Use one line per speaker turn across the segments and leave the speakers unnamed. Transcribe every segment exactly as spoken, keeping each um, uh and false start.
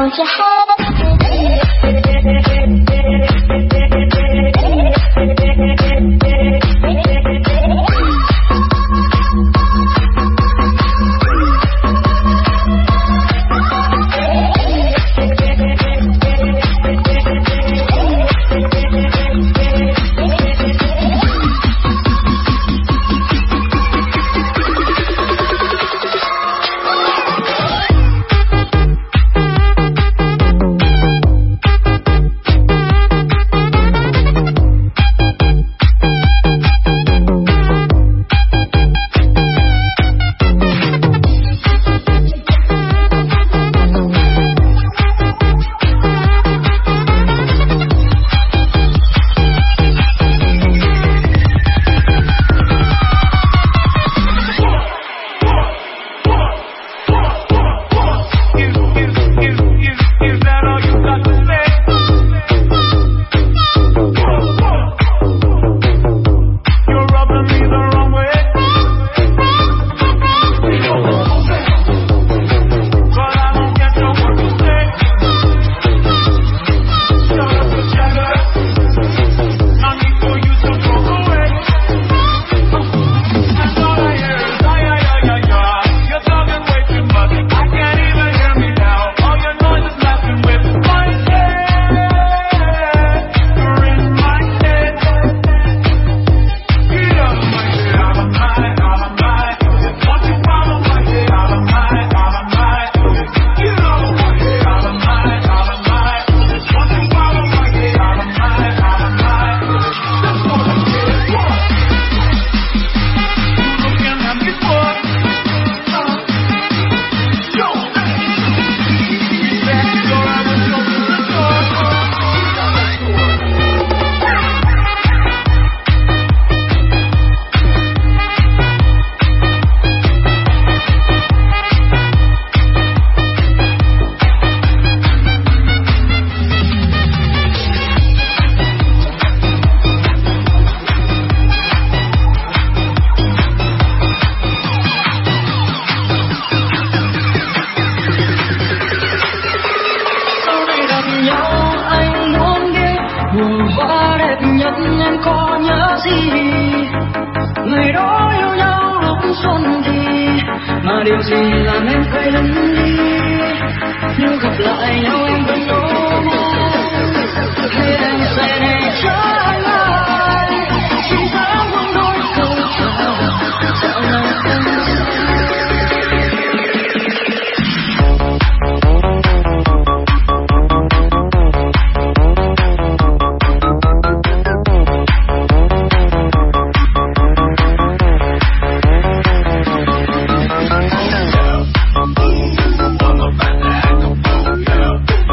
hold your hand.
Điều gì làm em quay lưng đi, nếu gặp lại nhau em vẫn ôm hay em sẽ để trái lại chỉ dám buông đôi câu chào dạo nào không
We'll be right back.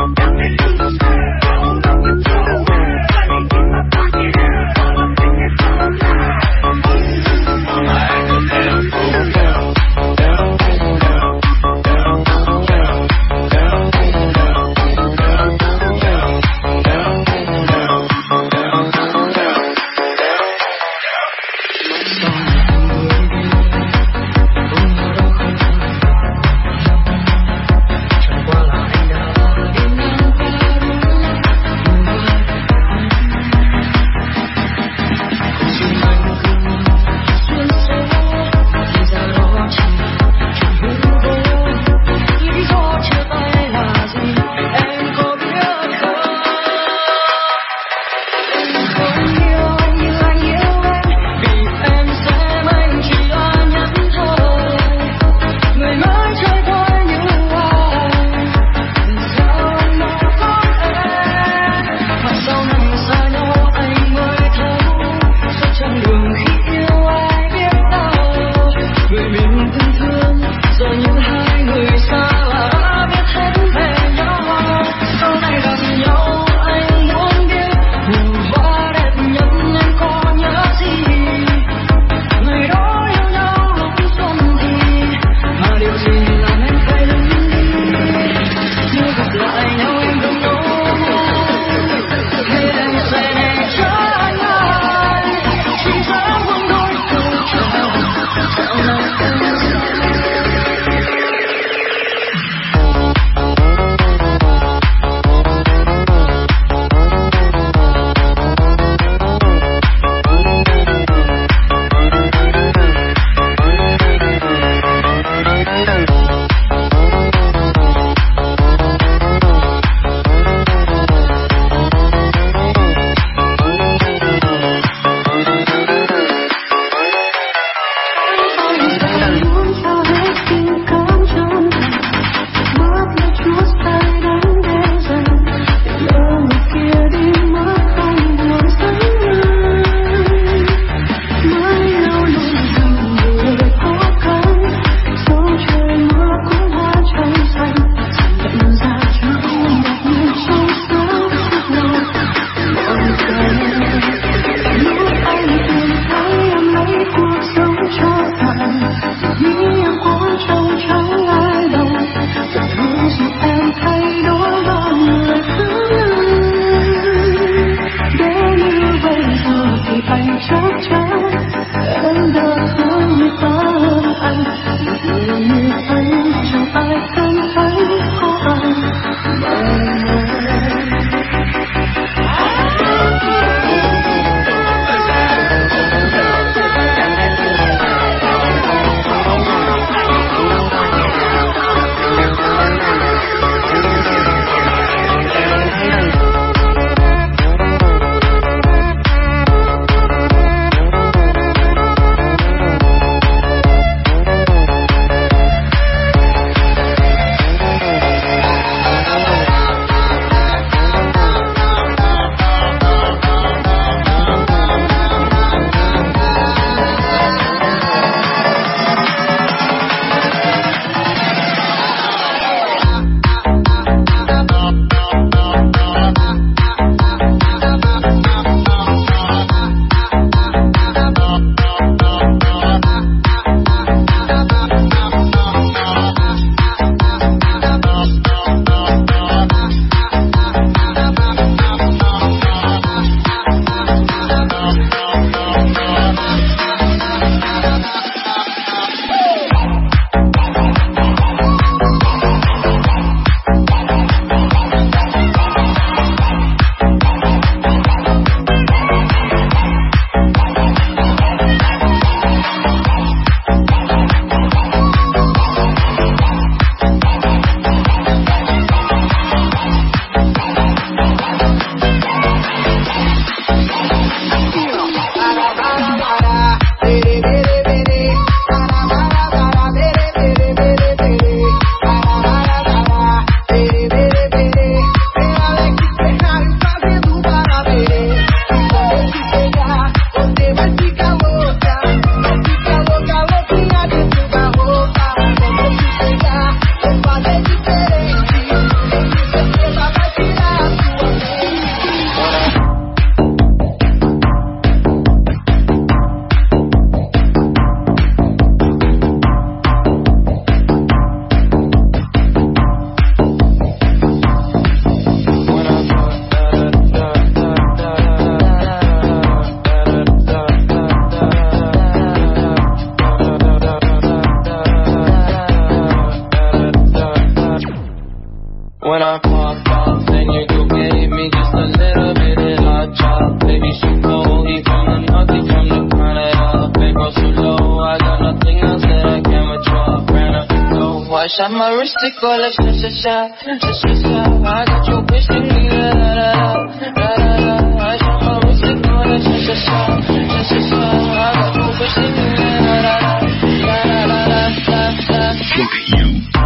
When I pop off, then you go gave me just a little bit of la chop. Baby, she cold, he from the north, he from the Canada. Baby, so low, I got nothing else that I can withdraw. Ran up the go, I shot my wrist, it go like sha sha sha, sha sha sha. I got you wishing me la la la la la la. I shot my wrist, it go like sha sha sha, sha sha sha. I got you wishing me la la la la la la la la la. Fuck you.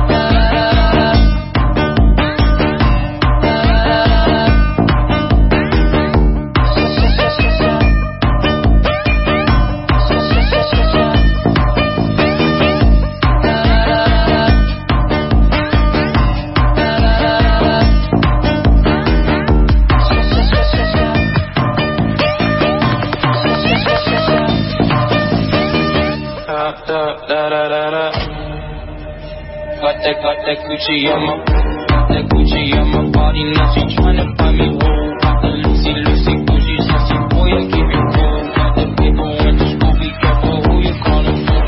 Got that, got that Gucci on my, got that Gucci on my body. Now she tryna find me whole. Got the Lucy, Lucy, Gucci, sassy boy, I keep it cool. Got the people in the school, be careful who you callin' for.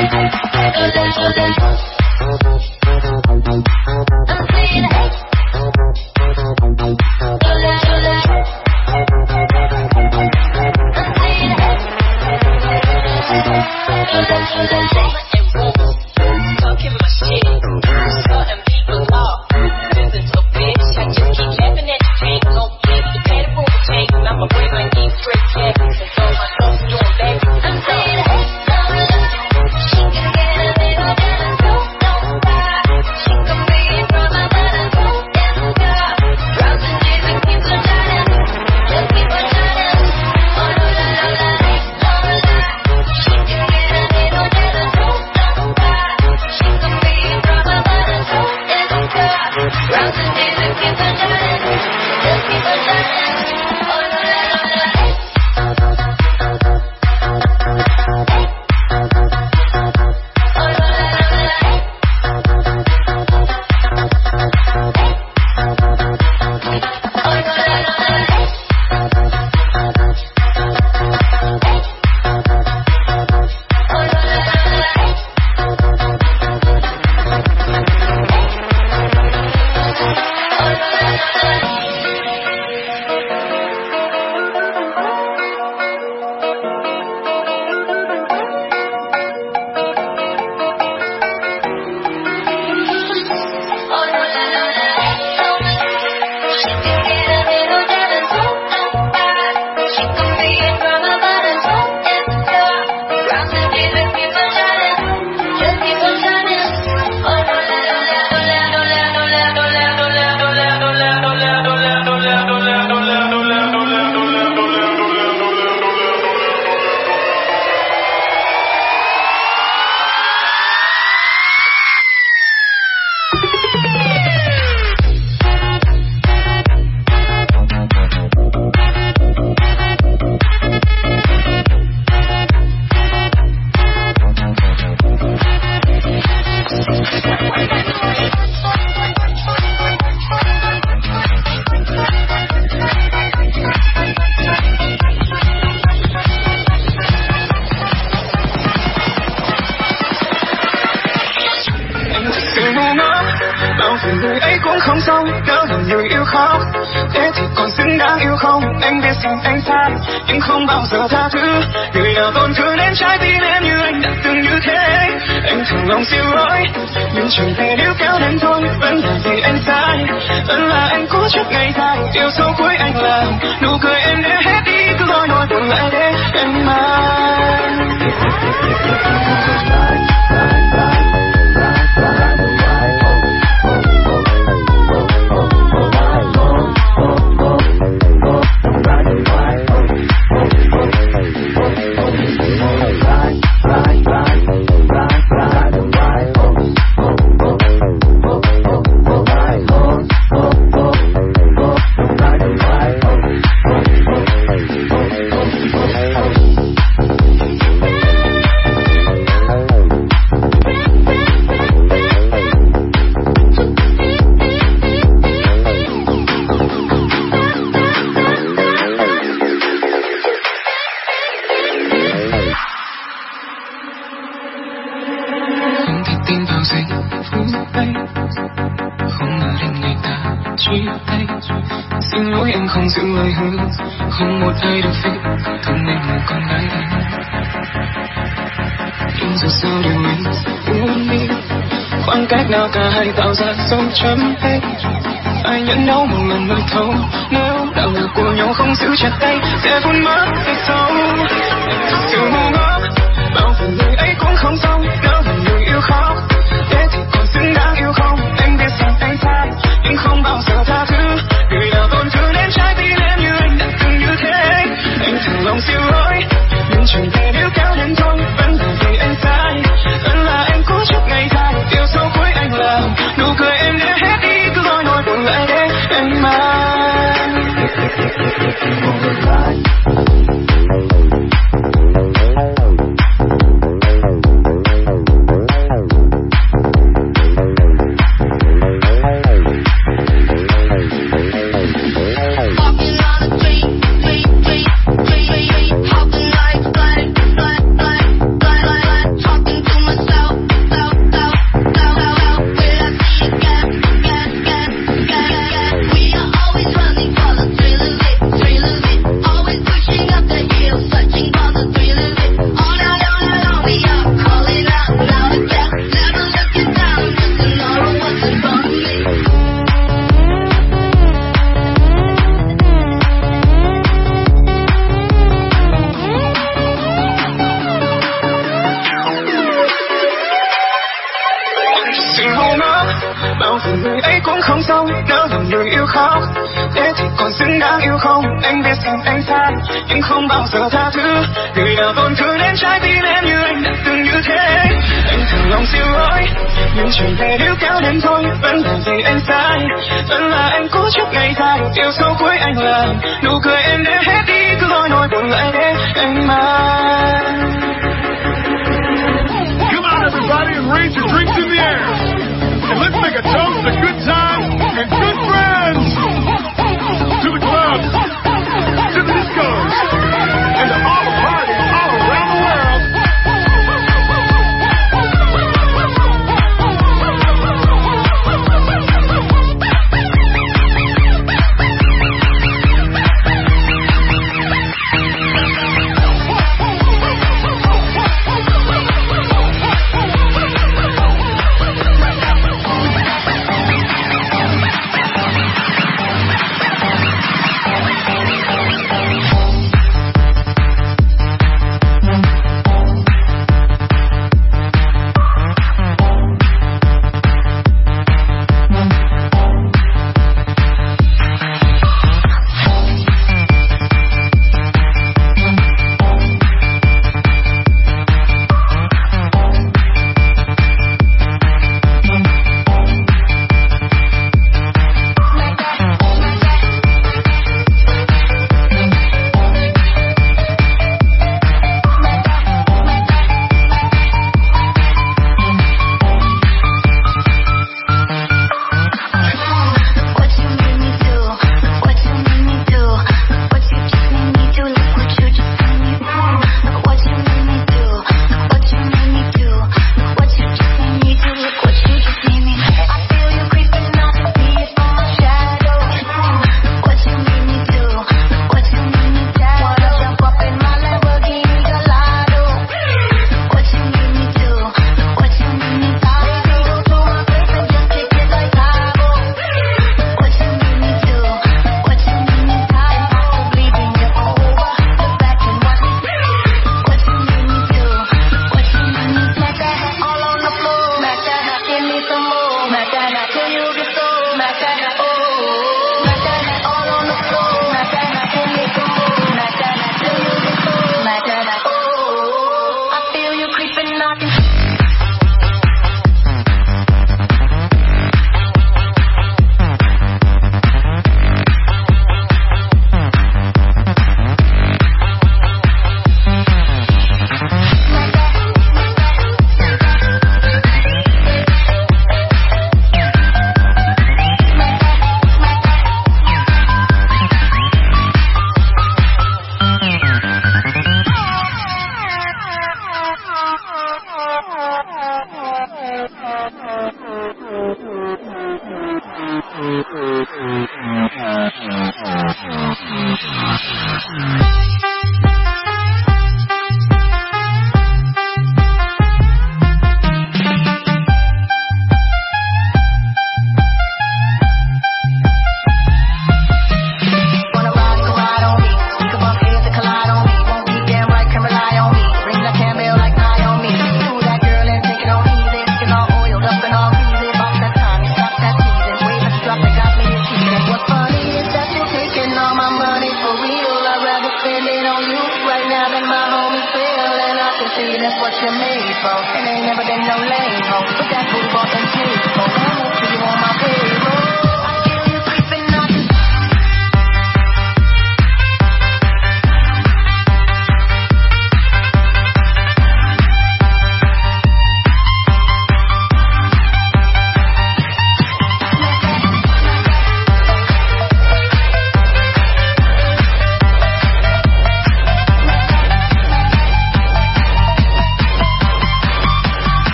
chấm hết ai nhẫn nấu một lần mới thấu nếu đạo ngược của nhau không giữ chặt tay sẽ vun mất thật sâu thực sự ngu ngốc bao phần người ấy cũng không xong nếu một người yêu khóc thế thì còn xứng đáng yêu không anh biết rằng anh sai nhưng không bao giờ tha thứ người nào tổn thương đến trái tim em như anh đã từng như thế anh thử lòng siêu lỗi nhưng chuyện về nếu kéo đến thôi vẫn là vì anh sai vẫn là anh cố chấp ngày dài điều sâu cuối anh là nụ cười em để hết đi cứ nói nỗi buồn lại để anh mang người ấy cũng không xong, nếu lòng người yêu khóc thế thì còn xứng đáng yêu không? Anh biết rằng anh sai nhưng không bao giờ tha thứ, người nào tổn thương đến trái tim em như anh đã từng như thế. Anh thử lòng xin lỗi nhưng chuyện về níu kéo đến thôi, vẫn là vì anh sai, vẫn là anh cố chấp ngày dài, yêu sâu cuối anh làm nụ cười em để hết đi, cứ nói nỗi buồn lại để anh mang.
Come on everybody and raise your drinks in the air, and let's make a toast to good times and good friends, to the clubs, to the discos, and to all the parties all around the world.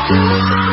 Thank you.